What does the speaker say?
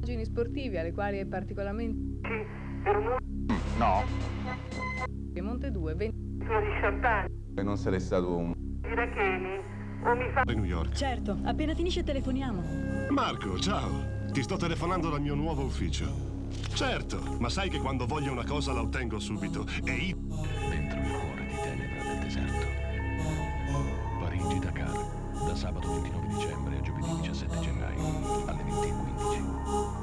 immagini sportivi alle quali è particolarmente... No. Monte 2, 20... 18 anni. E non sarei stato un... Iracheni o mi fa... New York. Certo, appena finisce telefoniamo. Marco, ciao. Ti sto telefonando dal mio nuovo ufficio. Certo, ma sai che quando voglio una cosa la ottengo subito. E io... Dentro.